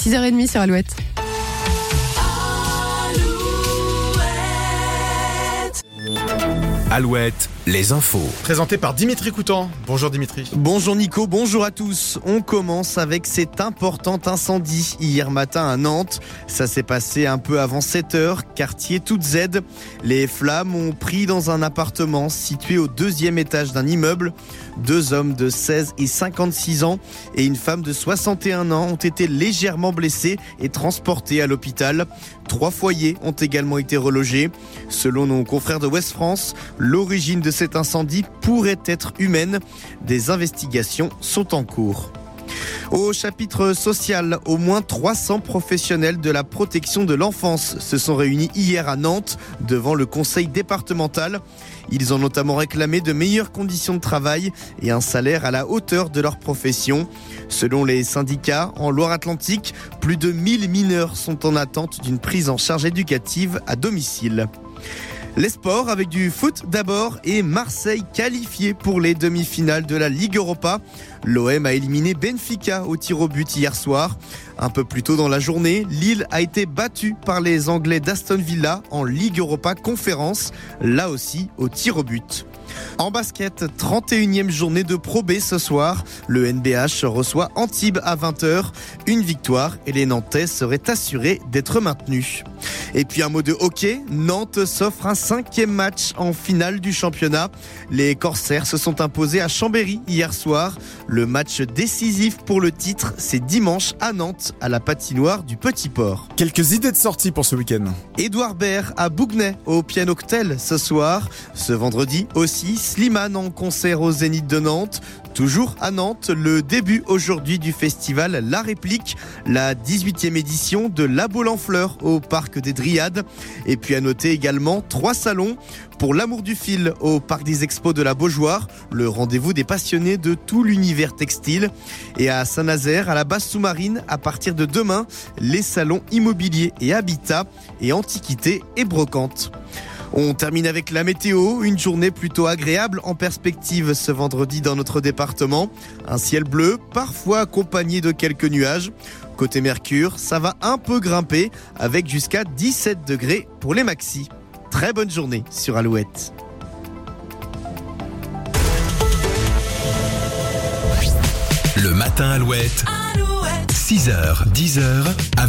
6h30 sur Alouette. Alouette, les infos. Présenté par Dimitri Coutan. Bonjour Dimitri. Bonjour Nico, bonjour à tous. On commence avec cet important incendie hier matin à Nantes. Ça s'est passé un peu avant 7h, quartier Toute Z. Les flammes ont pris dans un appartement situé au 2e étage d'un immeuble. 2 hommes de 16 et 56 ans et une femme de 61 ans ont été légèrement blessés et transportés à l'hôpital. 3 foyers ont également été relogés. Selon nos confrères de Ouest France, l'origine de cet incendie pourrait être humaine. Des investigations sont en cours. Au chapitre social, au moins 300 professionnels de la protection de l'enfance se sont réunis hier à Nantes devant le conseil départemental. Ils ont notamment réclamé de meilleures conditions de travail et un salaire à la hauteur de leur profession. Selon les syndicats, en Loire-Atlantique, plus de 1000 mineurs sont en attente d'une prise en charge éducative à domicile. Les sports avec du foot d'abord et Marseille qualifié pour les demi-finales de la Ligue Europa. L'OM a éliminé Benfica au tir au but hier soir. Un peu plus tôt dans la journée, Lille a été battue par les Anglais d'Aston Villa en Ligue Europa Conférence, là aussi au tir au but. En basket, 31e journée de Pro B ce soir. Le NBH reçoit Antibes à 20h. Une victoire et les Nantais seraient assurés d'être maintenus. Et puis un mot de hockey, Nantes s'offre un 5e match en finale du championnat. Les Corsaires se sont imposés à Chambéry hier soir. Le match décisif pour le titre, c'est dimanche à Nantes, à la patinoire du Petit Port. Quelques idées de sortie pour ce week-end. Édouard Baird à Bougnay au Piano Cocktail ce soir. Ce vendredi aussi, Slimane en concert au Zénith de Nantes. Toujours à Nantes, le début aujourd'hui du festival La Réplique, la 18e édition de La Baule en Fleurs au Parc des Dryades. Et puis à noter également 3 salons pour l'amour du fil au Parc des Expos de la Beaujoire, le rendez-vous des passionnés de tout l'univers textile. Et à Saint-Nazaire, à la base sous-marine, à partir de demain, les salons immobilier et habitat et antiquité et brocante. On termine avec la météo, une journée plutôt agréable en perspective ce vendredi dans notre département. Un ciel bleu, parfois accompagné de quelques nuages. Côté Mercure, ça va un peu grimper avec jusqu'à 17 degrés pour les maxis. Très bonne journée sur Alouette. Le matin Alouette. 6h, 10h.